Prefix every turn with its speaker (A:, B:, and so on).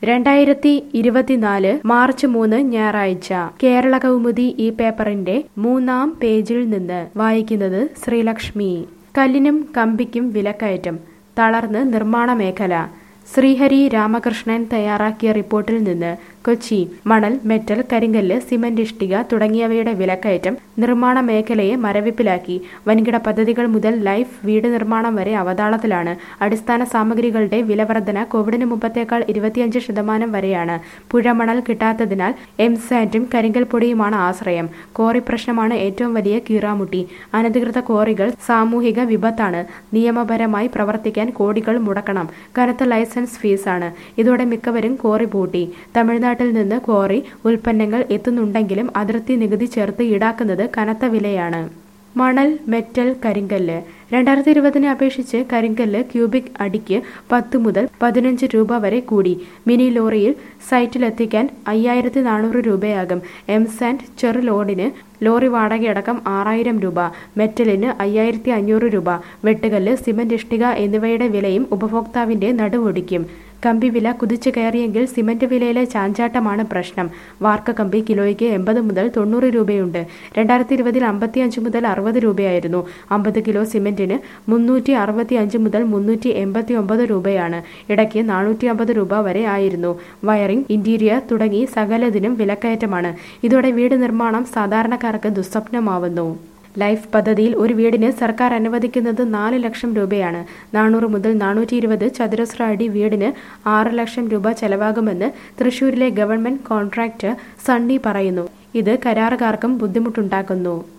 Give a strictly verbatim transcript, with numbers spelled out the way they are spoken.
A: രണ്ടായിരത്തി ഇരുപത്തിനാല് മാർച്ച് മൂന്ന് ഞായറാഴ്ച കേരള കൗമുദി ഈ പേപ്പറിന്റെ മൂന്നാം പേജിൽ നിന്ന് വായിക്കുന്നത് ശ്രീലക്ഷ്മി. കല്ലിനും കമ്പിക്കും വിലക്കയറ്റം, തളർന്ന് നിർമ്മാണ മേഖല. ശ്രീഹരി രാമകൃഷ്ണൻ തയ്യാറാക്കിയ റിപ്പോർട്ടിൽ നിന്ന് കൊച്ചി. മണൽ, മെറ്റൽ, കരിങ്കല്ല്, സിമന്റ്, ഇഷ്ടിക തുടങ്ങിയവയുടെ വിലക്കയറ്റം നിർമ്മാണ മേഖലയെ മരവിപ്പിലാക്കി. വൻകിട പദ്ധതികൾ മുതൽ ലൈഫ് വീട് നിർമ്മാണം വരെ അവതാളത്തിലാണ്. അടിസ്ഥാന സാമഗ്രികളുടെ വിലവർധന കോവിഡിന് മുമ്പത്തേക്കാൾ ഇരുപത്തിയഞ്ച് ശതമാനം വരെയാണ്. പുഴമണൽ കിട്ടാത്തതിനാൽ എംസാൻഡും കരിങ്കൽ പൊടിയുമാണ് ആശ്രയം. കോറി പ്രശ്നമാണ് ഏറ്റവും വലിയ കീറാമുട്ടി. അനധികൃത കോറികൾ സാമൂഹിക വിപത്താണ്. നിയമപരമായി പ്രവർത്തിക്കാൻ കോടികൾ മുടക്കണം. കനത്ത ലൈസൻസ് ഫീസാണ്. ഇതോടെ മിക്കവരും കോറി പൂട്ടി. തമിഴ്നാട്ടിൽ നിന്ന് ക്വാറി ഉൽപ്പന്നങ്ങൾ എത്തുന്നുണ്ടെങ്കിലും അതിർത്തി നികുതി ചേർത്ത് ഈടാക്കുന്നത് കനത്ത വിലയാണ്. മണൽ, മെറ്റൽ, കരിങ്കല്ല്. രണ്ടായിരത്തി ഇരുപതിനെ അപേക്ഷിച്ച് കരിങ്കല്ല് ക്യൂബിക് അടിക്ക് പത്ത് മുതൽ പതിനഞ്ച് രൂപ വരെ കൂടി. മിനി ലോറിയിൽ സൈറ്റിലെത്തിക്കാൻ അയ്യായിരത്തി നാനൂറ് രൂപയാകും. എംസാൻഡ് ചെറു ലോഡിന് ലോറി വാടകയടക്കം ആറായിരം രൂപ. മെറ്റലിന് അയ്യായിരത്തി അഞ്ഞൂറ് രൂപ. വെട്ടുകല്ല്, സിമന്റ്, ഇഷ്ടിക എന്നിവയുടെ വിലയും ഉപഭോക്താവിന്റെ നടുവൊടിക്കും. കമ്പി വില കുതിച്ചു കയറിയെങ്കിൽ സിമന്റ് വിലയിലെ ചാഞ്ചാട്ടമാണ് പ്രശ്നം. വാർക്ക കമ്പി കിലോയ്ക്ക് എൺപത് മുതൽ തൊണ്ണൂറ് രൂപയുണ്ട്. രണ്ടായിരത്തി ഇരുപതിൽ അമ്പത്തിയഞ്ച് മുതൽ അറുപത് രൂപയായിരുന്നു. അമ്പത് കിലോ സിമന്റിന് മുന്നൂറ്റി അറുപത്തി അഞ്ച് മുതൽ മുന്നൂറ്റി എൺപത്തി ഒമ്പത് രൂപയാണ്. ഇടയ്ക്ക് നാനൂറ്റി അമ്പത് രൂപ വരെ ആയിരുന്നു. വയറിംഗ്, ഇന്റീരിയർ തുടങ്ങി സകലതിനും വിലക്കയറ്റമാണ്. ഇതോടെ വീട് നിർമ്മാണം സാധാരണക്കാർക്ക് ദുസ്വപ്നമാവുന്നു. ലൈഫ് പദ്ധതിയിൽ ഒരു വീടിന് സർക്കാർ അനുവദിക്കുന്നത് നാല് ലക്ഷം രൂപയാണ്. നാനൂറ് മുതൽ നാനൂറ്റി ഇരുപത് ചതുരശ്ര അടി വീടിന് ആറ് ലക്ഷം രൂപ ചെലവാകുമെന്ന് തൃശൂരിലെ ഗവൺമെന്റ് കോൺട്രാക്ടർ സണ്ണി പറയുന്നു. ഇത് കരാറുകാർക്കും ബുദ്ധിമുട്ടുണ്ടാക്കുന്നു.